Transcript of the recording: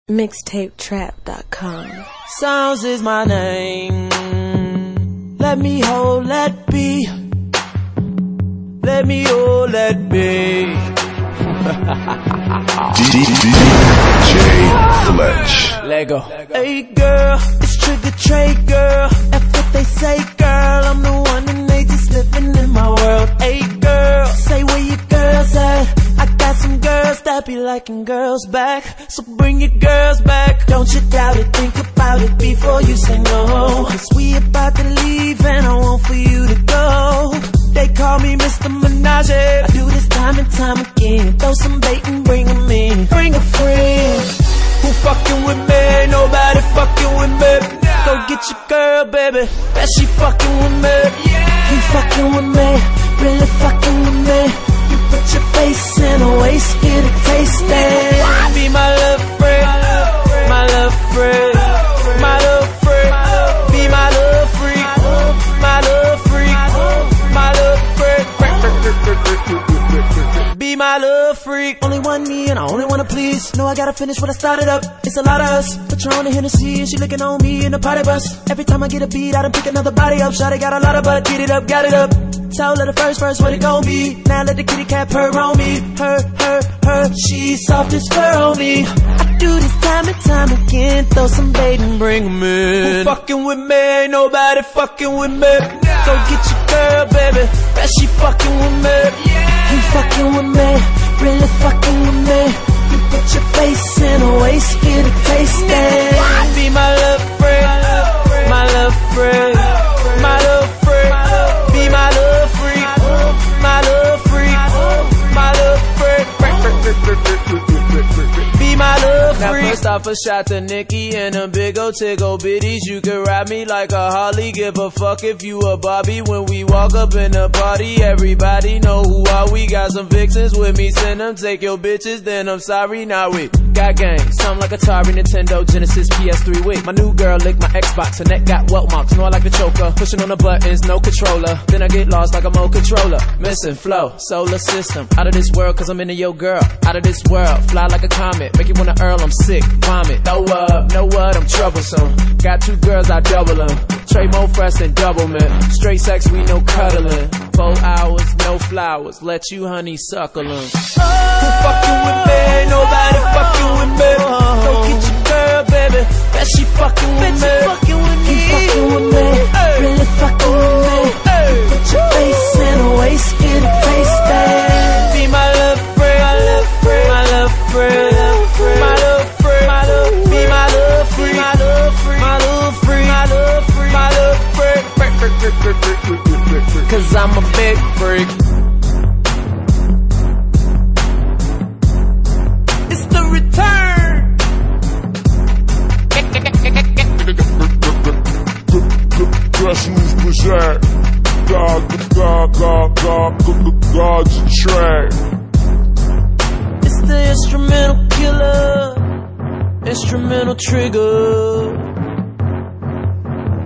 Mixtapetrap.com. Sounds is my name. Let me hold, let be. Let me hold, let be. DJ Fletch. Lego. Hey girl, it's Trigger Trey, girl. That's what they say, girl. I'm the one and they just living in my world. Hey girl, say where your girls at. I got some girls that be liking girls back, so bring your girls back. Don't you doubt it, think about it before you say no. Cause we about to leave and I want for you to go. They call me Mr. Menage. I do this time and time again. Throw some bait and bring 'em in. Bring a friend. Who fucking with me? Nobody fucking with me. Go get your girl, baby. Bet she fucking with me. You fucking with me, really fucking with me. You put your face in a waist, get a taste it. Be my love friend, my love friend, my love friend. Be my love freak, my love freak, my love friend. Be my love freak. Only one me and I only wanna please. Know I gotta finish what I started up. It's a lot of us, but you're on the Hennessy and she looking on me in the party bus. Every time I get a beat, I done pick another body up. Shawty got a lot of butt, get it up, got it up. Tell her the first verse what it gon' be. Now let the kitty cat purr on me. Her, she's soft as fur on me. I do this time and time again. Throw some bait and bring 'em in. Who fucking with me? Ain't nobody fucking with me. Go get your girl, baby. Bet she fucking with me. You fucking with me, really fucking with me. You put your face in a waist, get a taste it. Be my love friend, my love friend, my love friend. Be my love freak, my love freak, my love friend. Be my love freak. Now first off a shot to Nikki and a big ol' tiggle bitties. You can ride me like a Harley, give a fuck if you a Barbie. When we walk up in the party, everybody know who are we. Got some vixens with me, send them, take your bitches, then I'm sorry, now we got games, something like Atari, Nintendo, Genesis, PS3 Wii. My new girl licked my Xbox, her neck got welt marks, know I like the choker. Pushing on the buttons, no controller, then I get lost like a Mo controller. Missing flow, solar system, out of this world cause I'm into your girl. Out of this world, fly like a comet, make you wanna earl, I'm sick, vomit. Know what, I'm troublesome. Got two girls, I double them. Trade more fresh than double mint. Straight sex, we no cuddling. 4 hours, no flowers, let you honeysuckle them. Who fucking with me? Ain't nobody fucking with me. Go get your girl, baby. Bet she fucking with me. You fucking with me, really fucking with me. You put your face in a waist, get a taste it. Be my love friend, my love friend, my love friend, my love friend. Be my love freak, my love freak, my love freak, my love freak, my love friend. Cause I'm a big freak. It's the return. Guess who's berserk? God's track. It's the instrumental killer, instrumental trigger.